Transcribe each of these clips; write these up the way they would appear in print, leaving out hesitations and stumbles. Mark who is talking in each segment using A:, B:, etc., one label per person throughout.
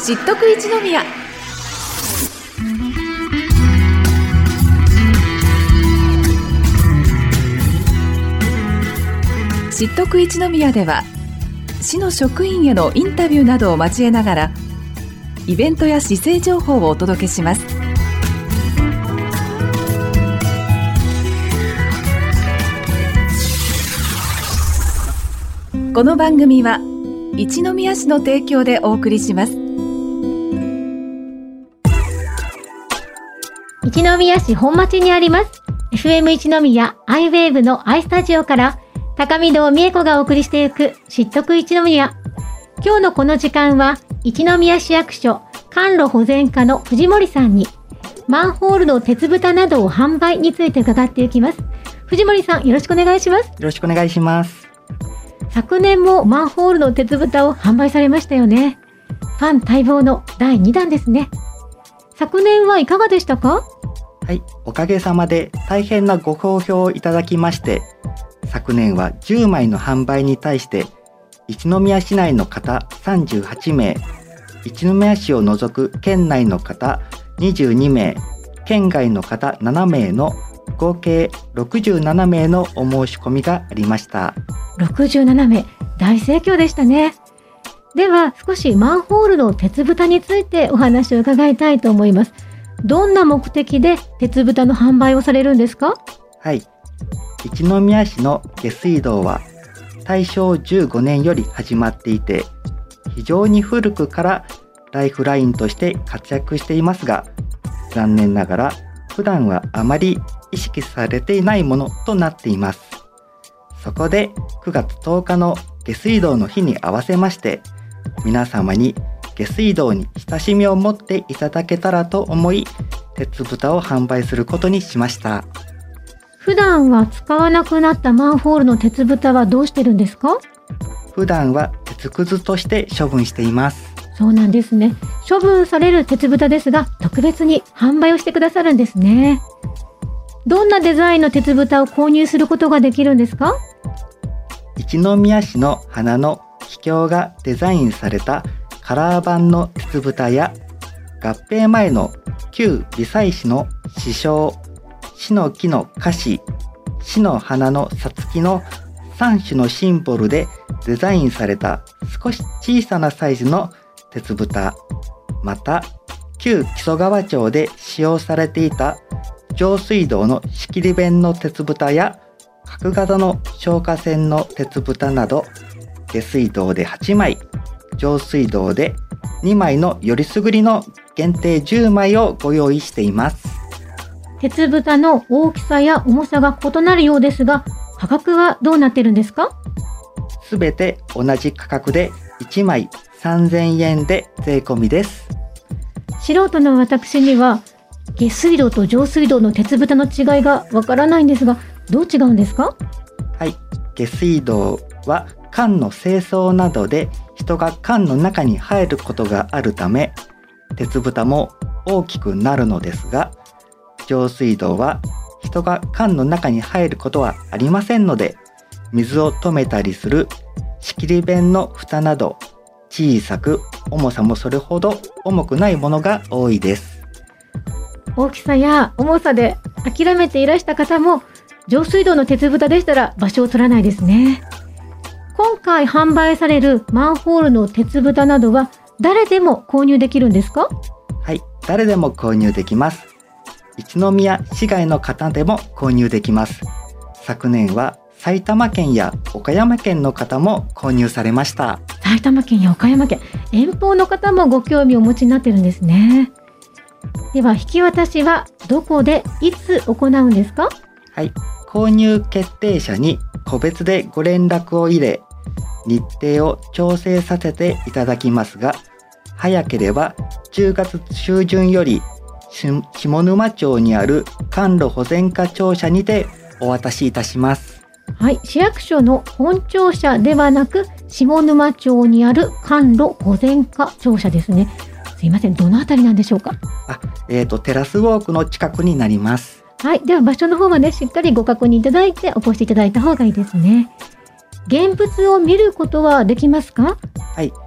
A: 知っとく一宮。知っとく一宮では、市の職員へのインタビューなどを交えながらイベントや市政情報をお届けします。この番組は一宮市の提供でお送りします。
B: 一宮市本町にあります FM 一宮アイウェーブのアイスタジオから高見堂美恵子がお送りしていく知っとく一宮。今日のこの時間は一宮市役所管路保全課の藤森さんにマンホールの鉄蓋などを販売について伺っていきます。藤森さん、よろしくお願いします。
C: よろしくお願いします。
B: 昨年もマンホールの鉄蓋を販売されましたよね。ファン待望の第2弾ですね。昨年はいかがでしたか？
C: はい、おかげさまで大変なご好評をいただきまして、昨年は10枚の販売に対して一宮市内の方38名、一宮市を除く県内の方22名、県外の方7名の合計67名のお申し込みがありました。
B: 67名、大盛況でしたね。では少しマンホールの鉄蓋についてお話を伺いたいと思います。どんな目的で鉄蓋の販売をされるんですか？
C: はい、一宮市の下水道は大正15年より始まっていて、非常に古くからライフラインとして活躍していますが、残念ながら普段はあまり意識されていないものとなっています。そこで9月10日の下水道の日に合わせまして、皆様に下水道に親しみを持っていただけたらと思い、鉄蓋を販売することにしました。
B: 普段は使わなくなったマンホールの鉄蓋はどうしてるんですか？
C: 普段は鉄くずとして処分しています。
B: そうなんですね。処分される鉄蓋ですが、特別に販売をしてくださるんですね。どんなデザインの鉄蓋を購入することができるんですか？
C: 一宮市の花のキキョウがデザインされたカラー版の鉄蓋や、合併前の旧美西市の市章、市の木の菓子、市の花のさつきの3種のシンボルでデザインされた少し小さなサイズの鉄蓋、また旧木曽川町で使用されていた上水道の仕切り弁の鉄蓋や角型の消火栓の鉄蓋など、下水道で8枚、上水道で2枚のよりすぐりの限定10枚をご用意しています。
B: 鉄蓋の大きさや重さが異なるようですが、価格はどうなってるんですか？
C: すべて同じ価格で1枚3000円で税込みです。
B: 素人の私には下水道と上水道の鉄蓋の違いがわからないんですが、どう違うんですか？
C: はい、下水道は管の清掃などで人が管の中に入ることがあるため、鉄蓋も大きくなるのですが、上水道は人が管の中に入ることはありませんので、水を止めたりする仕切り弁の蓋など小さく、重さもそれほど重くないものが多いです。
B: 大きさや重さで諦めていらした方も、上水道の鉄蓋でしたら場所を取らないですね。今回販売されるマンホールの鉄蓋などは誰でも購入できるんですか？
C: はい、誰でも購入できます。一宮市外の方でも購入できます。昨年は埼玉県や岡山県の方も購入されました。
B: 埼玉県や岡山県、遠方の方もご興味をお持ちになってるんですね。では引き渡しはどこでいつ行うんですか？
C: はい、購入決定者に個別でご連絡を入れ、日程を調整させていただきますが、早ければ10月中旬より下沼町にある管路保全課庁舎にてお渡しいたします。
B: はい、市役所の本庁舎ではなく下沼町にある管路保全課庁舎ですね。すいません、どのあたりなんでしょうか？
C: テラスウォークの近くになります。
B: はい、では場所の方はね、しっかりご確認いただいてお越しいただいた方がいいですね。現物を見ることはできますか？
C: はい、9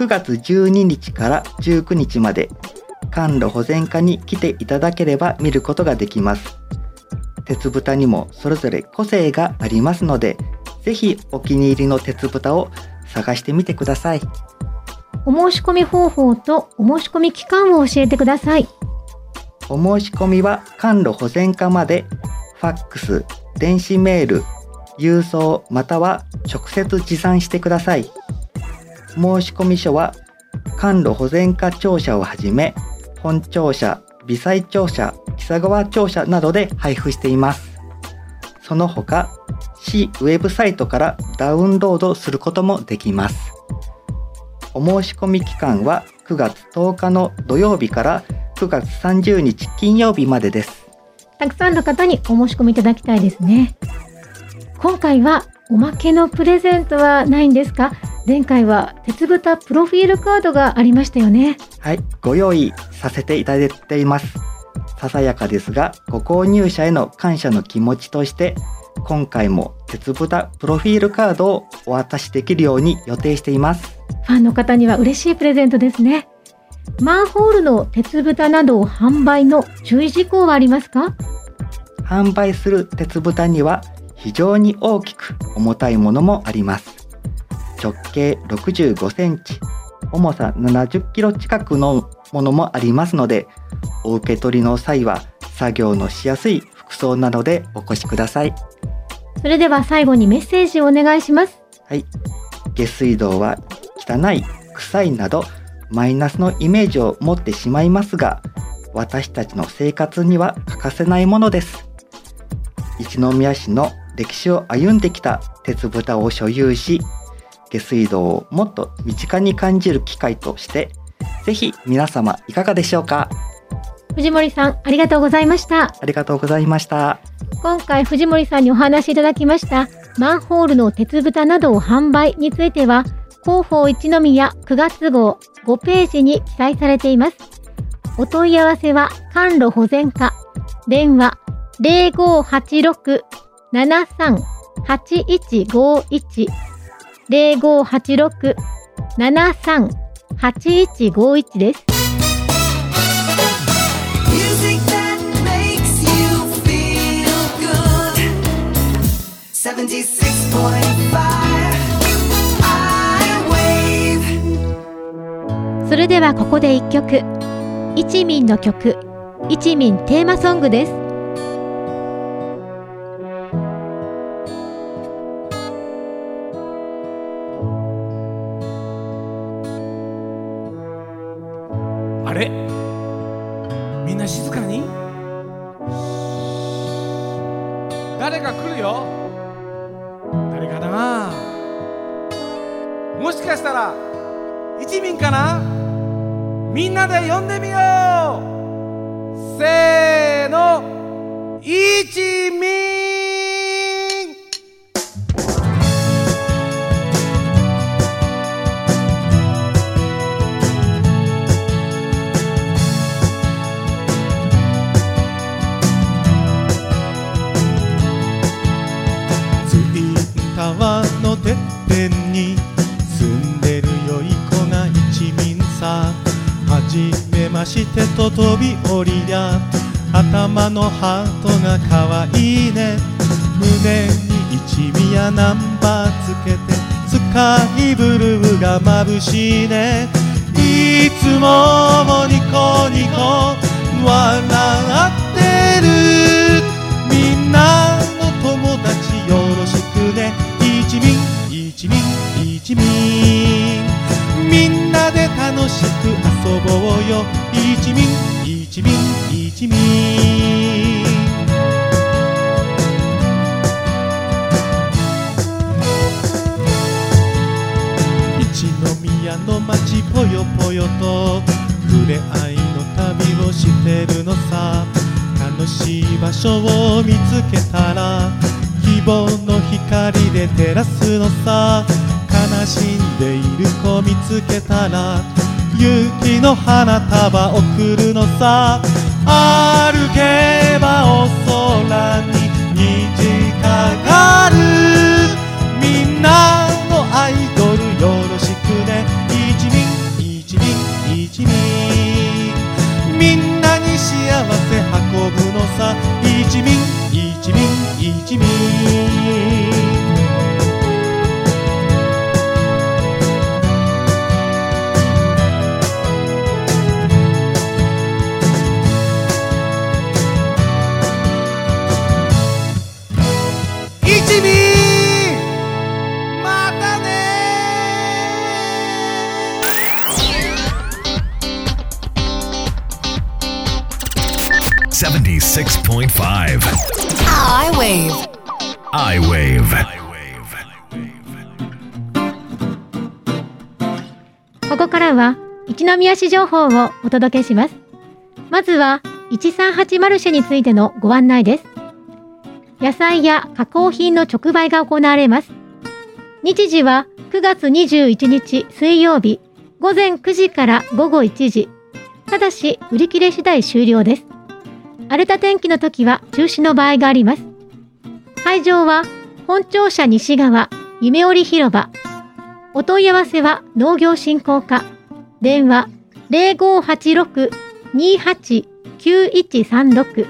C: 9月12日から19日まで甘露保全課に来ていただければ見ることができます。鉄豚にもそれぞれ個性がありますので、ぜひお気に入りの鉄豚を探してみてください。
B: お申し込み方法とお申し込み期間を教えてください。
C: お申し込みは甘露保全課までファックス、電子メール、郵送または直接持参してください。申し込み書は甘露保全課庁舎をはじめ本庁舎、微細庁舎、木佐川庁舎などで配布しています。その他、市ウェブサイトからダウンロードすることもできます。お申し込み期間は9月10日の土曜日から9月30日金曜日までです。
B: たくさんの方にお申し込みいただきたいですね。今回はおまけのプレゼントはないんですか？前回は鉄豚プロフィールカードがありましたよね。
C: はい、ご用意させていただいています。ささやかですが、ご購入者への感謝の気持ちとして、今回も鉄豚プロフィールカードをお渡しできるように予定しています。
B: ファンの方には嬉しいプレゼントですね。マンホールの鉄豚などを販売の注意事項はありますか？
C: 販売する鉄豚には非常に大きく重たいものもあります。直径65センチ、重さ70キロ近くのものもありますので、お受け取りの際は作業のしやすい服装などでお越しください。
B: それでは最後にメッセージをお願いします。
C: はい。下水道は汚い、臭いなどマイナスのイメージを持ってしまいますが、私たちの生活には欠かせないものです。一宮市の歴史を歩んできた鉄豚を所有し、下水道をもっと身近に感じる機会として、ぜひ皆様いかがでしょうか。
B: 藤森さん、ありがとうございました。
C: ありがとうございました。
B: 今回藤森さんにお話しいただきましたマンホールの鉄豚などを販売については、広報一宮9月号5ページに記載されています。お問い合わせは甘露保全課、電話 0586-738151 0586-738151 です。それではここで一曲、一民の曲、一民テーマソングです。
D: あれ、みんな静かに。誰か来るよ。誰かな。もしかしたら一民かな。みんなで呼んでみよう。せーの、一民。
E: ツインタワーのてっぺんに住んでるよい子が一民さ。はじめましてと飛び降りりゃ、頭のハートがかわいいね。胸に一宮ナンバーつけて、スカイブルーが眩しいね。いつもニコニコ笑ってる。みんなの友達よろしくね。一民一民一民、みんなで楽しく遊ぼうよ。一民一民一民。一宮の街ぽよぽよと触れ合いの旅をしてるのさ。楽しい場所を見つけたら希望の光で照らすのさ。悲しんでいる子見つけたら勇気の花束贈るのさ。歩けばお空に虹かかる。みんなのアイドルよろしくね。一民
F: 76.5
G: I-Wave
F: I-Wave
B: ここからは一宮市情報をお届けします。まずは138マルシェについてのご案内です。野菜や加工品の直売が行われます。日時は9月21日水曜日午前9時から午後1時。ただし売り切れ次第終了です。荒れた天気の時は中止の場合があります。会場は本庁舎西側夢織広場。お問い合わせは農業振興課。電話 0586-289136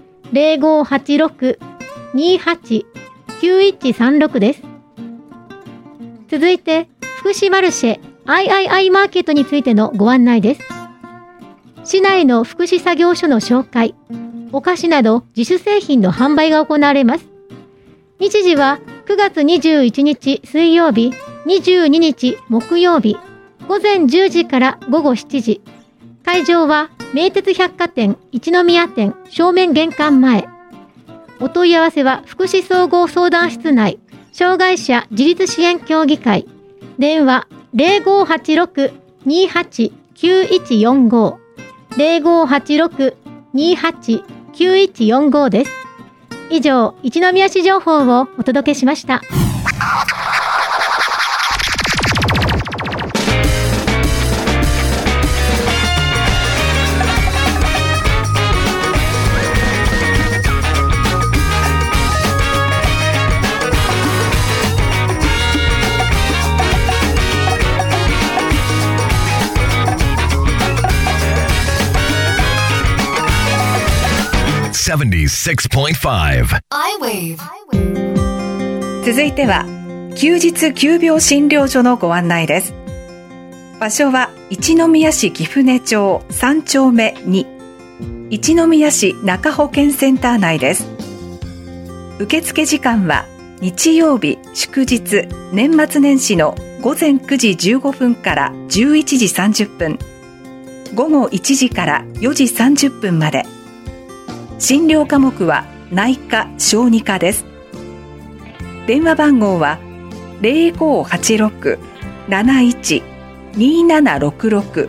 B: 0586-289136 です。続いて福祉マルシェIIIマーケットについてのご案内です。市内の福祉作業所の紹介、お菓子など自主製品の販売が行われます。日時は9月21日水曜日、22日木曜日、午前10時から午後7時。会場は名鉄百貨店一宮店正面玄関前。お問い合わせは福祉総合相談室内、障害者自立支援協議会。電話 0586-289145 0586-289145 です。以上、一宮市情報をお届けしました。
F: 76.5
G: I-Wave
A: 続いては休日急病診療所のご案内です。場所は一宮市貴船町3丁目2、一宮市中保健センター内です。受付時間は日曜日祝日年末年始の午前9時15分から11時30分、午後1時から4時30分まで。診療科目は内科・小児科です。電話番号は 0586-71-2766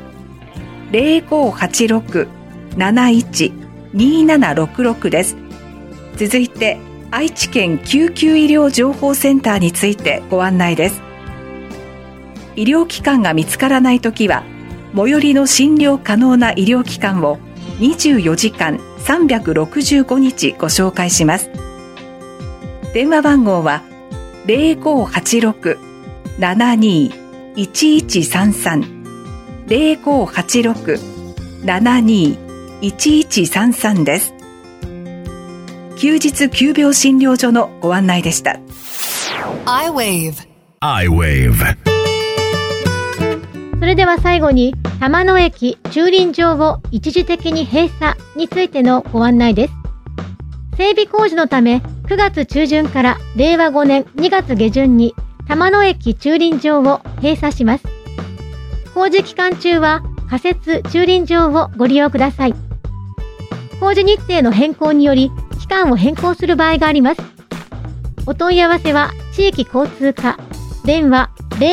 A: 0586-71-2766 です。続いて愛知県救急医療情報センターについてご案内です。医療機関が見つからないときは最寄りの診療可能な医療機関を24時間365日ご紹介します。電話番号は 0586-72-1133 0586-72-1133 です。休日急病診療所のご案内でした。
G: I-Wave
F: I-Wave
B: それでは最後に玉野駅駐輪場を一時的に閉鎖についてのご案内です。整備工事のため9月中旬から令和5年2月下旬に玉野駅駐輪場を閉鎖します。工事期間中は仮設駐輪場をご利用ください。工事日程の変更により期間を変更する場合があります。お問い合わせは地域交通課、電話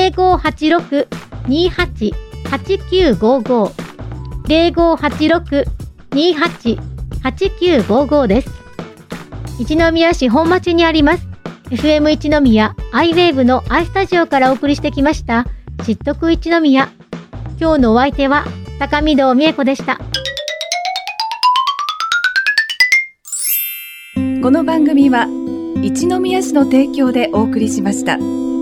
B: 0586-28-8955 0586-28-8955 です。一宮市本町にあります FM 一宮 I-Wave の I スタジオからお送りしてきました知っとく一宮。今日のお相手は高見堂美恵子でした。
A: この番組は一宮市の提供でお送りしました。